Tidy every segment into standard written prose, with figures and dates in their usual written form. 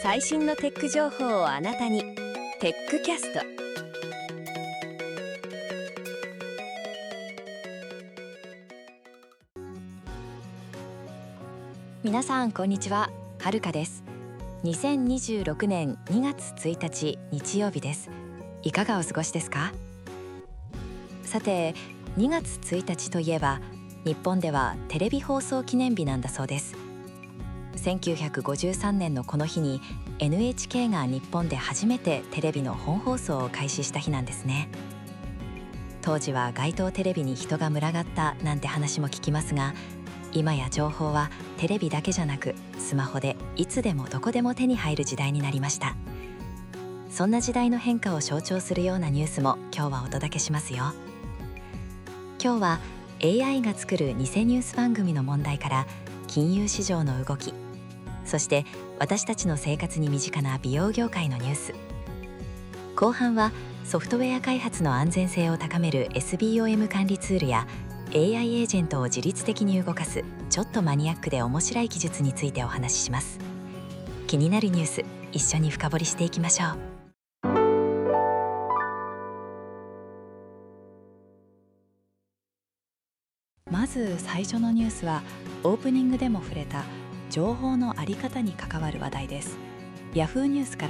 最新のテック情報をあなたに。テックキャスト。 皆さんこんにちは、はるかです。2026年2月1日日曜日です。いかがお過ごしですか？さて、2月1日といえば日本ではテレビ放送記念日なんだそうです。1953年のこの日に NHK が日本で初めてテレビの本放送を開始した日なんですね。当時は街頭テレビに人が群がったなんて話も聞きますが、今や情報はテレビだけじゃなくスマホでいつでもどこでも手に入る時代になりました。そんな時代の変化を象徴するようなニュースも今日はお届けしますよ。今日は AI が作る偽ニュース番組の問題から金融市場の動き、そして私たちの生活に身近な美容業界のニュース。後半はソフトウェア開発の安全性を高める SBOM 管理ツールや AI エージェントを自律的に動かすちょっとマニアックで面白い技術についてお話しします。気になるニュース、一緒に深掘りしていきましょう。まず最初のニュースはオープニングでも触れた情報のあり方に関わる話題です。ヤフーニュースから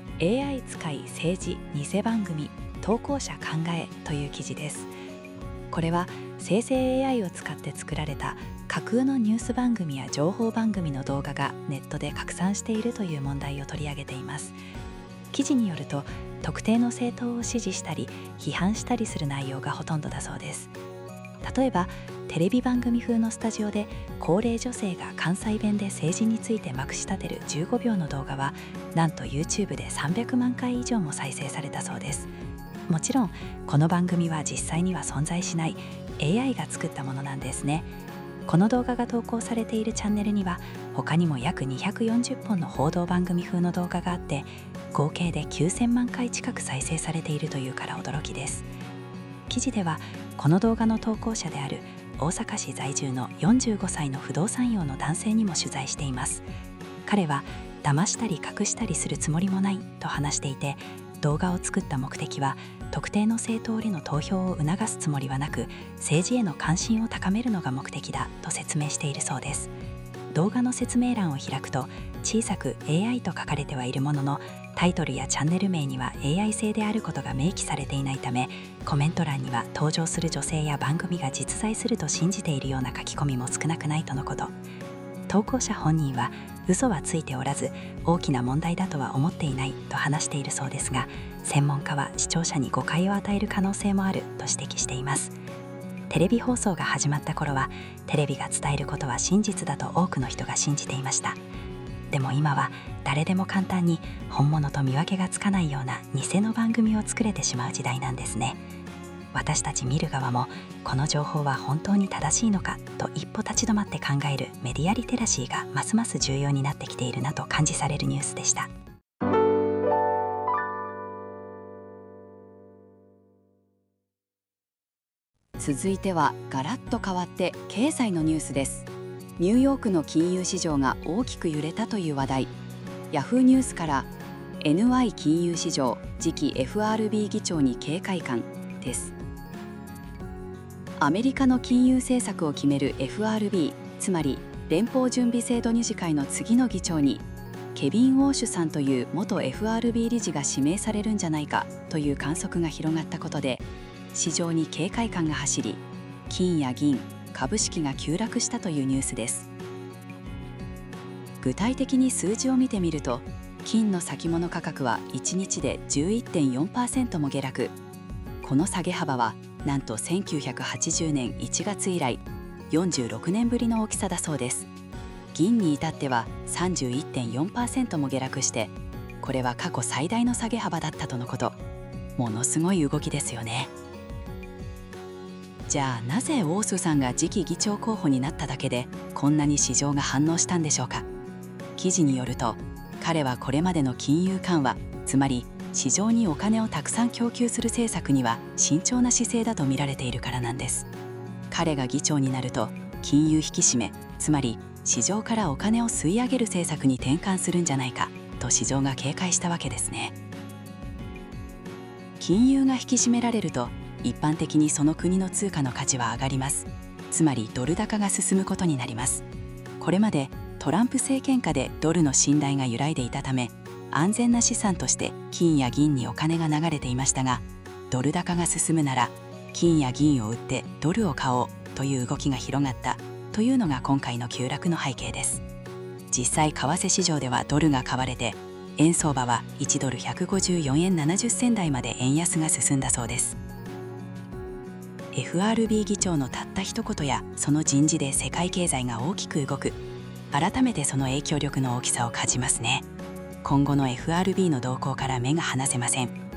AI 使い政治偽番組投稿者考えという記事です。これは生成 AI を使って作られた架空のニュース番組や情報番組の動画がネットで拡散しているという問題を取り上げています。記事によると特定の政党を支持したり批判したりする内容がほとんどだそうです。例えばテレビ番組風のスタジオで高齢女性が関西弁で政治についてまくし立てる15秒の動画はなんと YouTube で300万回以上も再生されたそうです。もちろんこの番組は実際には存在しない AI が作ったものなんですね。この動画が投稿されているチャンネルには他にも約240本の報道番組風の動画があって合計で9000万回近く再生されているというから驚きです。記事ではこの動画の投稿者である大阪市在住の45歳の不動産業の男性にも取材しています。彼は騙したり隠したりするつもりもないと話していて、動画を作った目的は特定の政党への投票を促すつもりはなく政治への関心を高めるのが目的だと説明しているそうです。動画の説明欄を開くと小さく AI と書かれてはいるものの、タイトルやチャンネル名には AI 製であることが明記されていないため、コメント欄には登場する女性や番組が実在すると信じているような書き込みも少なくないとのこと。投稿者本人は嘘はついておらず大きな問題だとは思っていないと話しているそうですが、専門家は視聴者に誤解を与える可能性もあると指摘しています。テレビ放送が始まった頃はテレビが伝えることは真実だと多くの人が信じていました。でも今は誰でも簡単に本物と見分けがつかないような偽の番組を作れてしまう時代なんですね。私たち見る側もこの情報は本当に正しいのかと一歩立ち止まって考えるメディアリテラシーがますます重要になってきているなと感じされるニュースでした。 続いてはガラッと変わって経済のニュースです。ニューヨークの金融市場が大きく揺れたという話題。ヤフーニュースから NY 金融市場次期 FRB 議長に警戒感です。アメリカの金融政策を決める FRB、つまり連邦準備制度理事会の次の議長にケビン・ウォーシュさんという元 FRB 理事が指名されるんじゃないかという観測が広がったことで市場に警戒感が走り、金や銀、株式が急落したというニュースです。具体的に数字を見てみると、金の先物価格は1日で 11.4% も下落。この下げ幅はなんと1980年1月以来46年ぶりの大きさだそうです。銀に至っては 31.4% も下落して、これは過去最大の下げ幅だったとのこと。ものすごい動きですよね。じゃあなぜウォースさんが次期議長候補になっただけでこんなに市場が反応したんでしょうか。記事によると、彼はこれまでの金融緩和、つまり市場にお金をたくさん供給する政策には慎重な姿勢だと見られているからなんです。彼が議長になると金融引き締め、つまり市場からお金を吸い上げる政策に転換するんじゃないかと市場が警戒したわけですね。金融が引き締められると一般的にその国の通貨の価値は上がります。つまりドル高が進むことになります。これまでトランプ政権下でドルの信頼が揺らいでいたため、安全な資産として金や銀にお金が流れていましたが、ドル高が進むなら金や銀を売ってドルを買おうという動きが広がったというのが今回の急落の背景です。実際為替市場ではドルが買われて、円相場は1ドル154円70銭台まで円安が進んだそうです。FRB 議長のたった一言やその人事で世界経済が大きく動く、改めてその影響力の大きさを感じますね。今後の FRB の動向から目が離せません。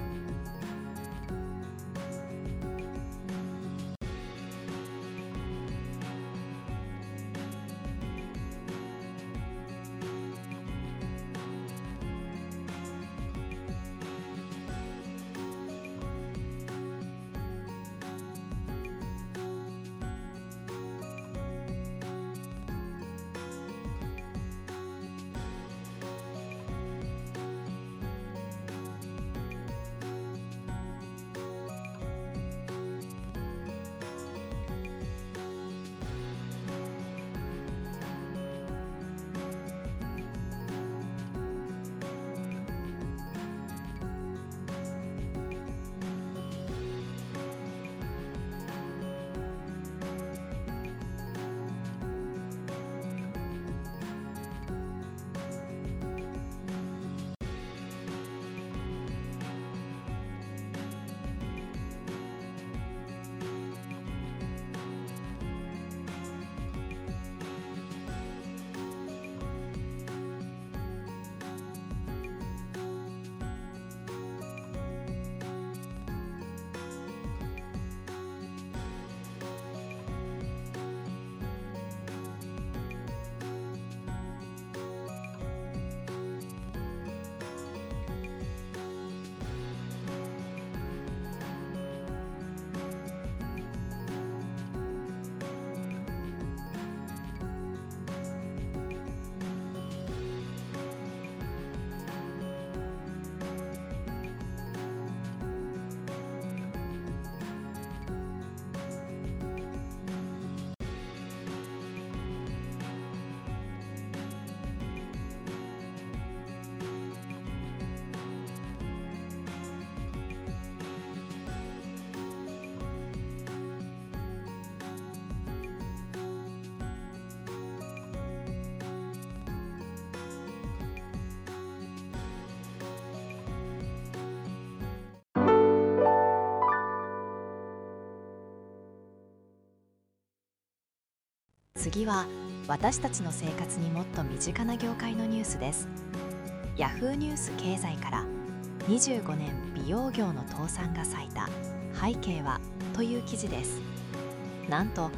次は私たちの生活にもっと身近な業界のニュースです。ヤフーニュース経済から25年美容業の倒産が最多、背景はという記事です。なんと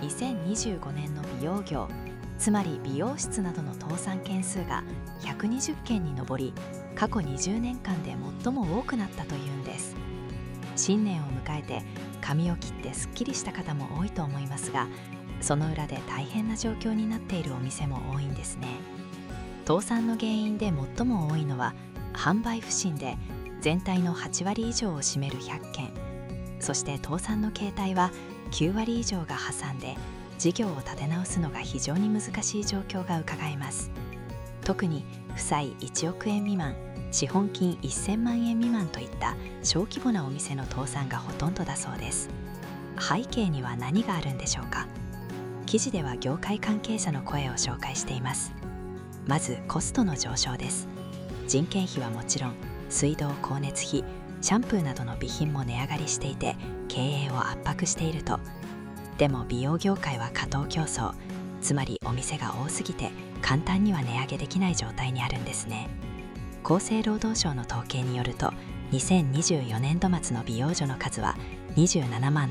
2025年の美容業、つまり美容室などの倒産件数が120件に上り、過去20年間で最も多くなったというんです。新年を迎えて髪を切ってすっきりした方も多いと思いますが、その裏で大変な状況になっているお店も多いんですね。倒産の原因で最も多いのは販売不振で、全体の8割以上を占める100件、そして倒産の形態は9割以上が破産で、事業を立て直すのが非常に難しい状況がうかがえます。特に負債1億円未満、資本金1000万円未満といった小規模なお店の倒産がほとんどだそうです。背景には何があるんでしょうか。記事では業界関係者の声を紹介しています。まずコストの上昇です。人件費はもちろん、水道・光熱費、シャンプーなどの備品も値上がりしていて、経営を圧迫していると。でも美容業界は過当競争、つまりお店が多すぎて簡単には値上げできない状態にあるんですね。厚生労働省の統計によると、2024年度末の美容所の数は27万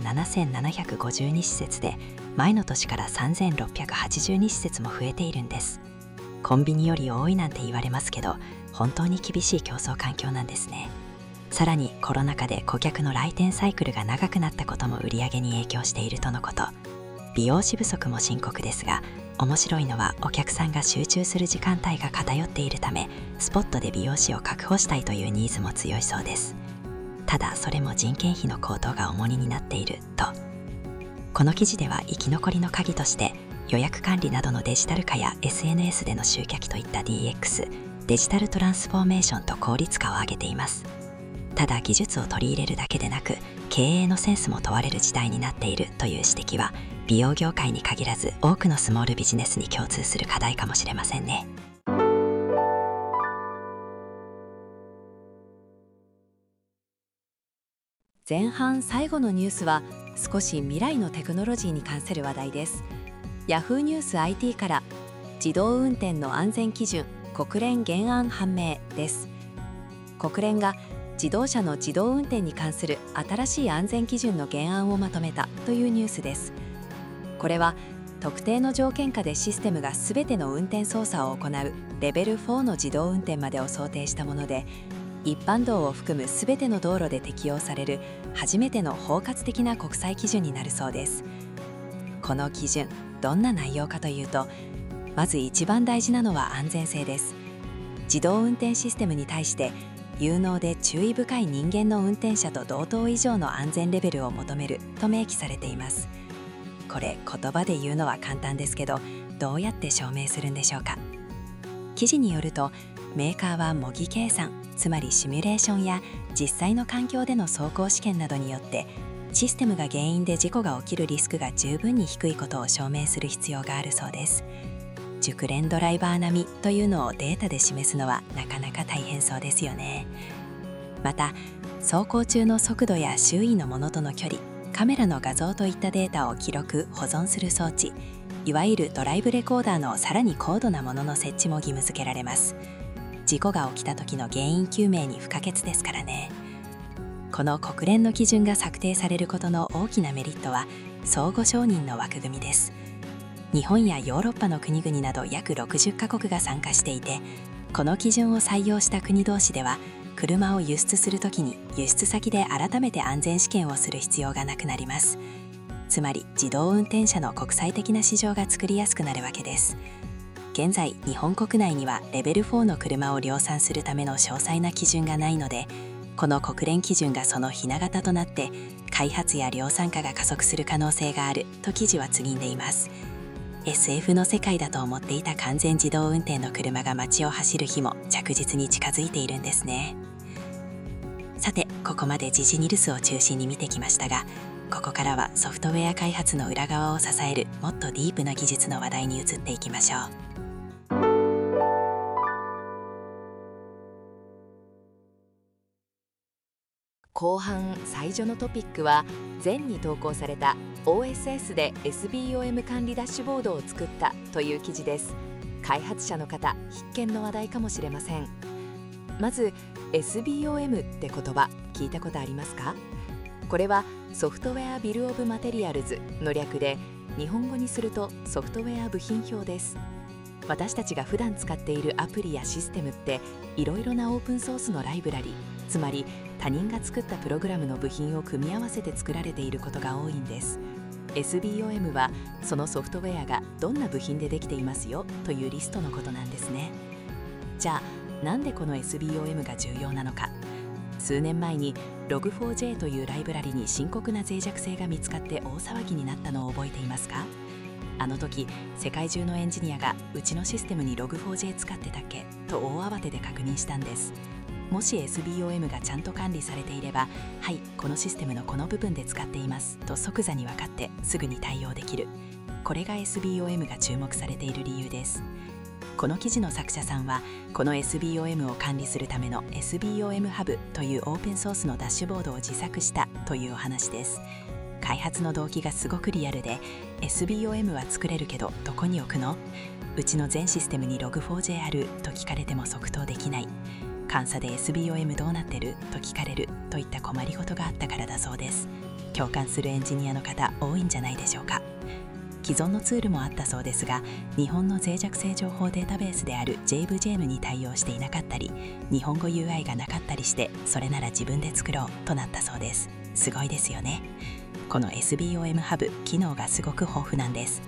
7752施設で、前の年から3682施設も増えているんです。コンビニより多いなんて言われますけど、本当に厳しい競争環境なんですね。さらにコロナ禍で顧客の来店サイクルが長くなったことも売り上げに影響しているとのこと。美容師不足も深刻ですが、 面白いのはお客さんが集中する時間帯が偏っているため、スポットで美容師を確保したいというニーズも強いそうです。ただそれも人件費の高騰が重荷になっていると。この記事では生き残りの鍵として予約管理などのデジタル化や SNS での集客といった DX、デジタルトランスフォーメーションと効率化を挙げています。ただ技術を取り入れるだけでなく、経営のセンスも問われる時代になっているという指摘は、美容業界に限らず多くのスモールビジネスに共通する課題かもしれませんね。 前半最後のニュースは少し未来のテクノロジーに関する話題です。ヤフーニュース IT から自動運転の安全基準国連原案判明です。国連が自動車の自動運転に関する新しい安全基準の原案をまとめたというニュースです。これは特定の条件下でシステムがすべての運転操作を行うレベル4の自動運転までを想定したもので、一般道を含むすべての道路で適用される初めての包括的な国際基準になるそうです。この基準、どんな内容かというと、まず一番大事なのは安全性です。自動運転システムに対して有能で注意深い人間の運転者と同等以上の安全レベルを求めると明記されています。これ言葉で言うのは簡単ですけど、どうやって証明するんでしょうか。記事によると、メーカーは模擬計算、つまりシミュレーションや実際の環境での走行試験などによってシステムが原因で事故が起きるリスクが十分に低いことを証明する必要があるそうです。熟練ドライバー並みというのをデータで示すのはなかなか大変そうですよね。また、走行中の速度や周囲のものとの距離、カメラの画像といったデータを記録・保存する装置、いわゆるドライブレコーダーのさらに高度なものの設置も義務付けられます。事故が起きた時の原因究明に不可欠ですからね。この国連の基準が策定されることの大きなメリットは、相互承認の枠組みです。日本やヨーロッパの国々など約60カ国が参加していて、この基準を採用した国同士では、車を輸出するときに輸出先で改めて安全試験をする必要がなくなります。つまり自動運転車の国際的な市場が作りやすくなるわけです。現在、日本国内にはレベル4の車を量産するための詳細な基準がないので、この国連基準がそのひな形となって開発や量産化が加速する可能性があると記事は次んでいます。SF の世界だと思っていた完全自動運転の車が街を走る日も着実に近づいているんですね。さて、ここまで時事ニルスを中心に見てきましたが、ここからはソフトウェア開発の裏側を支えるもっとディープな技術の話題に移っていきましょう。後半最初のトピックは、前に投稿された OSS で SBOM 管理ダッシュボードを作ったという記事です。開発者の方必見の話題かもしれません。まず SBOM って言葉聞いたことありますか？これはソフトウェアビルオブマテリアルズの略で、日本語にするとソフトウェア部品表です。私たちが普段使っているアプリやシステムっていろいろなオープンソースのライブラリ、つまり他人が作ったプログラムの部品を組み合わせて作られていることが多いんです。 SBOM はそのソフトウェアがどんな部品でできていますよというリストのことなんですね。じゃあなんでこの SBOM が重要なのか。数年前に Log4j というライブラリに深刻な脆弱性が見つかって大騒ぎになったのを覚えていますか？あの時世界中のエンジニアがうちのシステムに Log4j 使ってたっけと大慌てで確認したんです。もし SBOM がちゃんと管理されていれば、はい、このシステムのこの部分で使っていますと即座に分かってすぐに対応できる。これが SBOM が注目されている理由です。この記事の作者さんは、この SBOM を管理するための SBOM ハブというオープンソースのダッシュボードを自作したというお話です。開発の動機がすごくリアルで、 SBOM は作れるけどどこに置くの？うちの全システムに Log4j あると聞かれても即答できない。監査で SBOM どうなってると聞かれるといった困りごとがあったからだそうです。共感するエンジニアの方多いんじゃないでしょうか。既存のツールもあったそうですが、日本の脆弱性情報データベースである JVJM に対応していなかったり、日本語 UI がなかったりして、それなら自分で作ろうとなったそうです。すごいですよね。この SBOM ハブ、機能がすごく豊富なんです。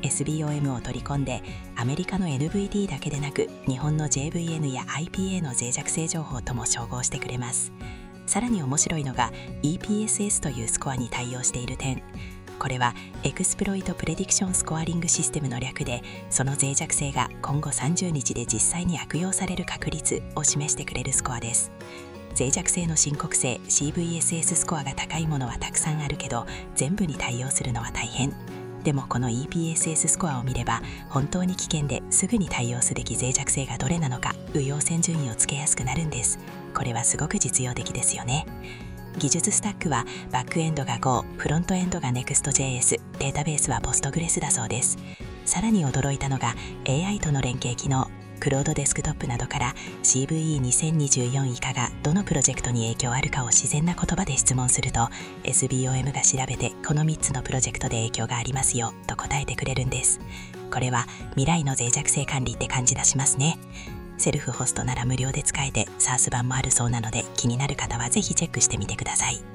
SBOM を取り込んでアメリカの NVD だけでなく日本の JVN や IPA の脆弱性情報とも照合してくれます。さらに面白いのが EPSS というスコアに対応している点。これはエクスプロイトプレディクションスコアリングシステムの略で、その脆弱性が今後30日で実際に悪用される確率を示してくれるスコアです。脆弱性の深刻性 CVSS スコアが高いものはたくさんあるけど、全部に対応するのは大変。でもこの EPSS スコアを見れば、本当に危険ですぐに対応すべき脆弱性がどれなのか右様線順位をつけやすくなるんです。これはすごく実用的ですよね。技術スタックはバックエンドが Go、フロントエンドが Next.js、データベースは Postgres だそうです。さらに驚いたのが AI との連携機能。クロードデスクトップなどから CVE2024 以下がどのプロジェクトに影響あるかを自然な言葉で質問すると SBOM が調べてこの3つのプロジェクトで影響がありますよと答えてくれるんです。これは未来の脆弱性管理って感じ出しますね。セルフホストなら無料で使えて SaaS 版もあるそうなので、気になる方はぜひチェックしてみてください。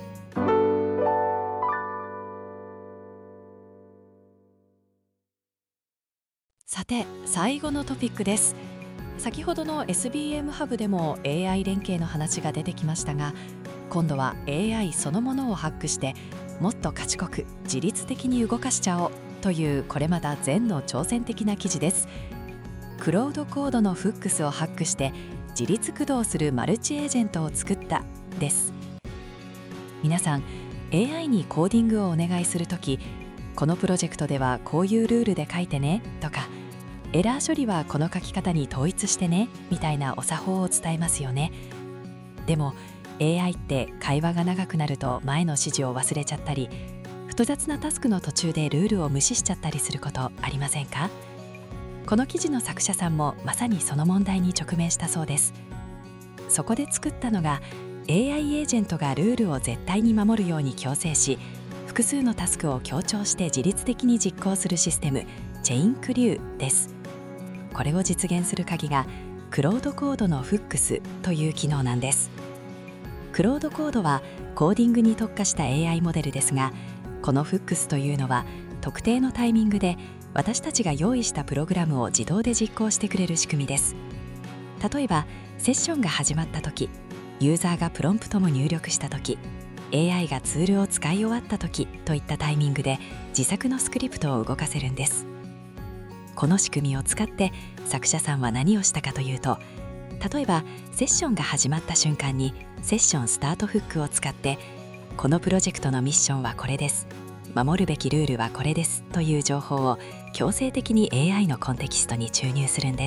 さて、最後のトピックです。先ほどの SBM ハブでも AI 連携の話が出てきましたが、今度は AI そのものをハックしてもっと賢く自律的に動かしちゃおうという、これまた前の挑戦的な記事です。クロードコードのフックスをハックして自律駆動するマルチエージェントを作ったです。皆さん AI にコーディングをお願いするとき、このプロジェクトではこういうルールで書いてねとか、エラー処理はこの書き方に統一してねみたいなお作法を伝えますよね。でも AI って会話が長くなると前の指示を忘れちゃったり、複雑なタスクの途中でルールを無視しちゃったりすることありませんか？この記事の作者さんもまさにその問題に直面したそうです。そこで作ったのが AI エージェントがルールを絶対に守るように強制し、複数のタスクを強調して自律的に実行するシステム、チェインクリューです。これを実現する鍵がクロードコードのフックスという機能なんです。クロードコードはコーディングに特化した AI モデルですが、このフックスというのは特定のタイミングで私たちが用意したプログラムを自動で実行してくれる仕組みです。例えばセッションが始まった時、ユーザーがプロンプトも入力した時、 AI がツールを使い終わった時といったタイミングで自作のスクリプトを動かせるんです。この仕組みを使って作者さんは何をしたかというと、例えばセッションが始まった瞬間にセッションスタートフックを使って、このプロジェクトのミッションはこれです、守るべきルールはこれですという情報を強制的に AI のコンテキストに注入するんです。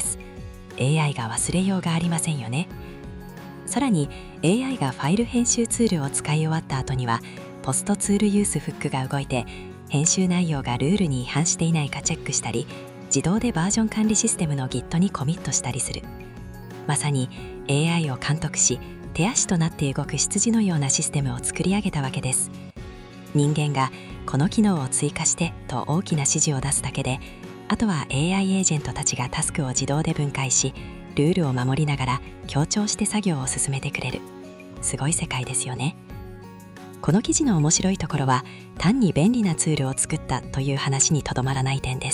AI が忘れようがありませんよね。さらに AI がファイル編集ツールを使い終わった後にはポストツールユースフックが動いて、編集内容がルールに違反していないかチェックしたり、自動でバージョン管理システムの Git にコミットしたりする。まさに AI を監督し、手足となって動く執事のようなシステムを作り上げたわけです。人間がこの機能を追加してと大きな指示を出すだけで、あとは AI エージェントたちがタスクを自動で分解し、ルールを守りながら協調して作業を進めてくれる。すごい世界ですよね。この記事の面白いところは、単に便利なツールを作ったという話にとどまらない点です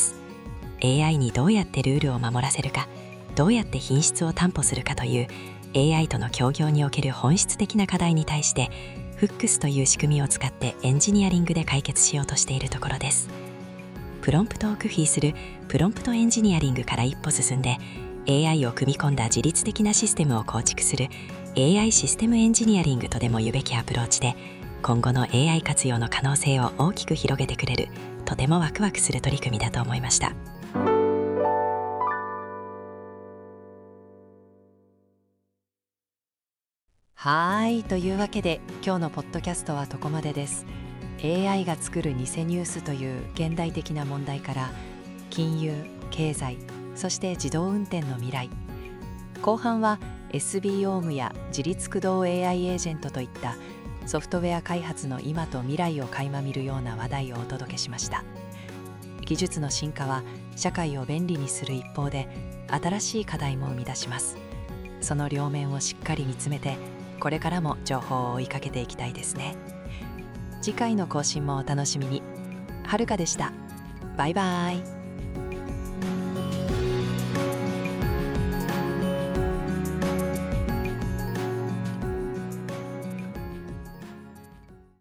。AI にどうやってルールを守らせるか、どうやって品質を担保するかという AI との協業における本質的な課題に対して、フックスという仕組みを使ってエンジニアリングで解決しようとしているところです。プロンプトを工夫するプロンプトエンジニアリングから一歩進んで、 AI を組み込んだ自律的なシステムを構築する AI システムエンジニアリングとでも言うべきアプローチで、今後の AI 活用の可能性を大きく広げてくれる、とてもワクワクする取り組みだと思いました。 というわけで今日のポッドキャストはここまでです。 AI が作る偽ニュースという現代的な問題から、金融、経済、そして自動運転の未来、後半は SBOM や自律駆動 AI エージェントといったソフトウェア開発の今と未来を垣間見るような話題をお届けしました。技術の進化は社会を便利にする一方で、新しい課題も生み出します。その両面をしっかり見つめて、これからも情報を追いかけていきたいですね。次回の更新もお楽しみに。はるかでした。バイバイ。